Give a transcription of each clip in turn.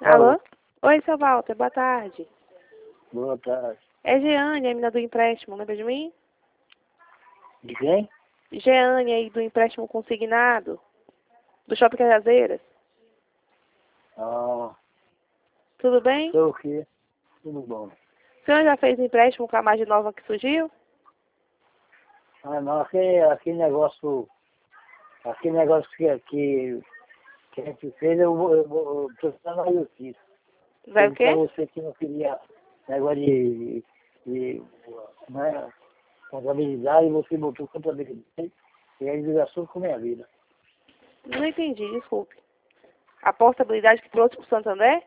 Alô? Oi, seu Walter, boa tarde. Boa tarde. É Jeane, a menina do empréstimo, lembra de mim? De quem? Jeane aí do empréstimo consignado, do Shopping Cajazeiras. Ah, Tudo bem? sei o quê? Tudo bom. O senhor já fez empréstimo com a margem nova que surgiu? Ah, não, aquele negócio que a gente fez, eu tô ficando na justiça. Vai Eu o disse a quê? você que não queria negócio de né, contabilidade, você botou contabilidade e aí desgastou com a minha vida. Não entendi, desculpe. A portabilidade que trouxe para o Santander?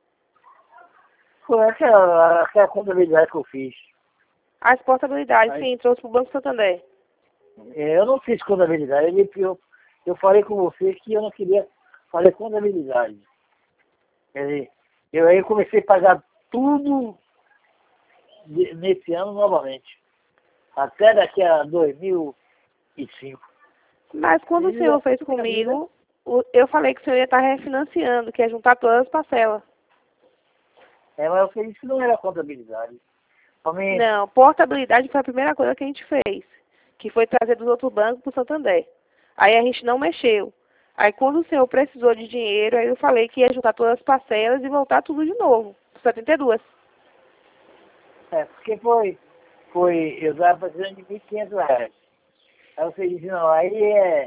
Foi aquela contabilidade que eu fiz. As portabilidades, Aí, sim, trouxe para o Banco Santander. eu não fiz contabilidade, eu falei com você que eu não queria fazer contabilidade. Quer dizer, aí comecei a pagar tudo nesse ano novamente. Até daqui a 2005. Mas quando o senhor fez comigo, eu falei que o senhor ia estar refinanciando, que ia juntar todas as parcelas. Mas eu falei que não era contabilidade. Também, Não, portabilidade foi a primeira coisa que a gente fez, que foi trazer dos outros bancos para o Santander. Aí a gente não mexeu. Aí quando o senhor precisou de dinheiro, aí eu falei que ia juntar todas as parcelas e voltar tudo de novo, 72. porque eu estava precisando de R$ 1.500. Aí você disse, não, aí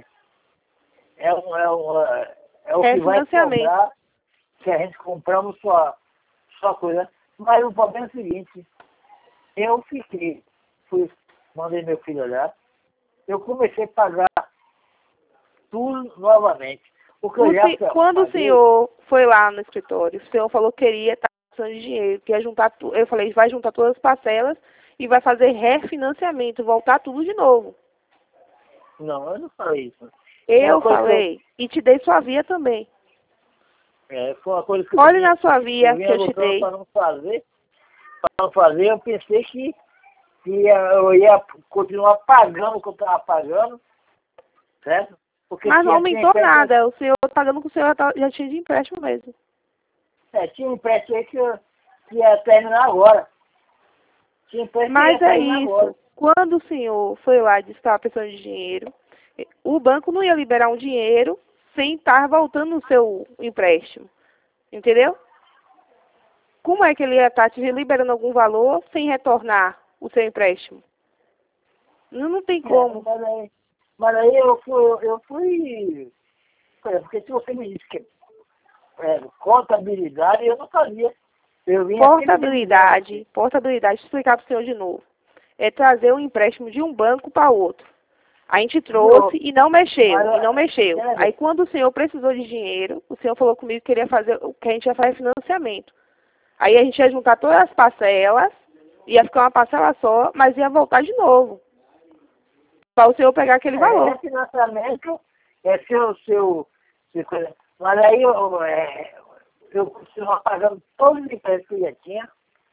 é o que vai Refinanciamento. sobrar se a gente compramos sua coisa. Mas o problema é o seguinte, eu mandei meu filho olhar, eu comecei a pagar tudo novamente. Porque eu já Quando o paguei, senhor foi lá no escritório, o senhor falou que queria estar precisando de dinheiro, que ia juntar tudo. Eu falei, vai juntar todas as parcelas e vai fazer refinanciamento, voltar tudo de novo. não, eu não falei isso. Eu falei, e te dei sua via também. Foi uma coisa que Olhe na sua eu via que vinha eu te lutando dei. para não fazer. Para não fazer, eu pensei que eu ia continuar pagando o que eu estava pagando, certo? Porque Mas não tinha aumentou empréstimo, nada, o senhor pagando com o senhor já tinha de empréstimo mesmo. tinha empréstimo aí que ia terminar agora. Tinha empréstimo que Mas ia é terminar agora. isso, quando o senhor foi lá e disse que estava precisando de dinheiro, o banco não ia liberar um dinheiro sem estar voltando o seu empréstimo. Entendeu? Como é que ele ia estar te liberando algum valor sem retornar o seu empréstimo? Não tem como. Mas aí eu fui. Porque se você me disse que contabilidade, eu não sabia. Eu vim Portabilidade, portabilidade, deixa eu explicar para o senhor de novo. É trazer um empréstimo de um banco para outro. A gente trouxe e não mexeu. Aí quando o senhor precisou de dinheiro, o senhor falou comigo que queria fazer, que a gente ia fazer financiamento. Aí a gente ia juntar todas as parcelas, ia ficar uma parcela só, mas ia voltar de novo. Para o senhor pegar aquele valor. Financiamento é seu coisa. Mas aí eu continuo pagando todos os empréstimos que eu já tinha.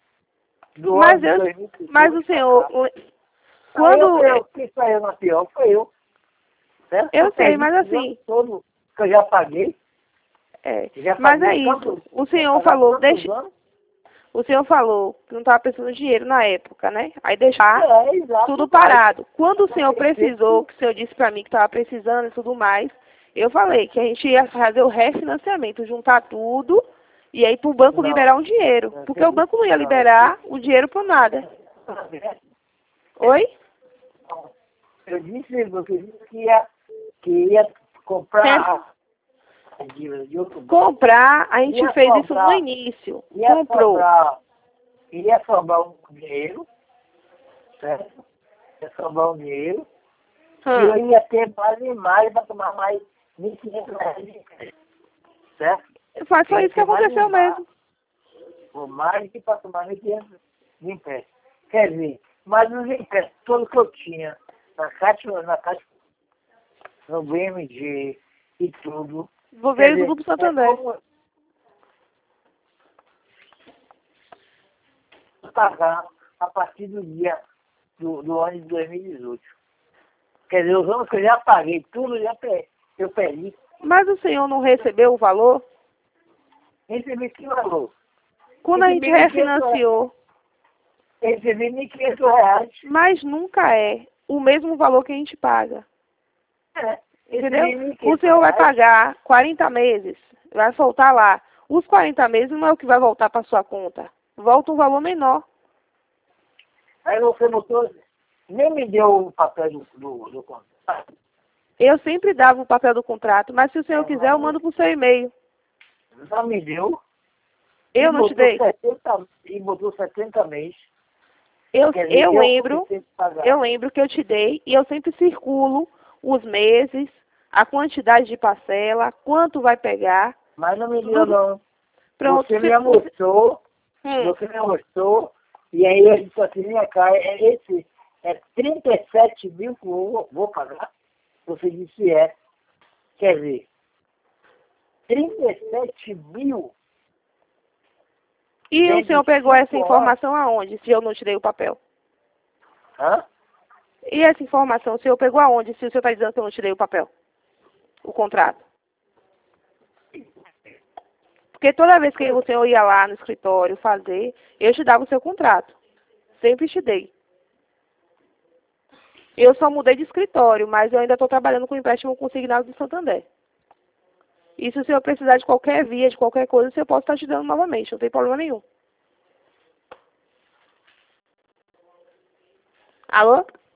Mas o senhor, quando... Quem saiu na pior foi eu. Certo? Eu sei, mas assim... Todo que eu já paguei. Mas é isso. O senhor falou, o senhor falou que não estava precisando de dinheiro na época, né? Aí deixar tudo parado. Quando o senhor precisou, que o senhor disse para mim que estava precisando e tudo mais, eu falei que a gente ia fazer o refinanciamento, juntar tudo e aí para o banco liberar um dinheiro. Porque o banco não ia liberar o dinheiro por nada. Oi? Eu disse que ia comprar... Comprar, a gente fez isso no início. Comprou. Ia sobrar um dinheiro, certo? Ia sobrar um dinheiro. E eu ia ter mais e mais para tomar mais R$ 1.500 de empréstimo. Certo? Foi isso que aconteceu mesmo. Ou mais que para tomar R$ 1.500 de empréstimo. Quer dizer, mas os empréstimos, todos que eu tinha na Caixa, no BMG e tudo. Vou ver do Grupo Santander. Pagar a partir do do ano de 2018. Quer dizer, os anos que eu já paguei tudo, eu perdi. Mas o senhor não recebeu o valor? Recebi que valor? Quando a gente refinanciou. Recebi R$1.500. Mas nunca é o mesmo valor que a gente paga. Entendeu? O senhor vai pagar 40 meses, vai soltar lá. Os 40 meses não é o que vai voltar para sua conta. Volta um valor menor. Aí você botou, nem me deu o papel do contrato. Eu sempre dava o papel do contrato, mas se o senhor quiser, eu mando para o seu e-mail. Já me deu. Eu não te dei? E botou 70 meses. Eu lembro que eu te dei e eu sempre circulo os meses, a quantidade de parcela, quanto vai pegar. Mas não me deu, não. Pronto. Você me mostrou, e aí eu disse assim, minha cara, é 37 mil que eu vou pagar. Você disse quer dizer, 37 mil. E o senhor pegou essa informação aonde, se eu não te dei o papel? Hã? E essa informação, o senhor pegou aonde, se o senhor está dizendo que eu não te dei o papel? O contrato. Porque toda vez que o senhor ia lá no escritório fazer, eu te dava o seu contrato. Sempre te dei. Eu só mudei de escritório, mas eu ainda estou trabalhando com empréstimo consignado do Santander. E se o senhor precisar de qualquer via, de qualquer coisa, o senhor pode estar te dando novamente, não tem problema nenhum. Alô?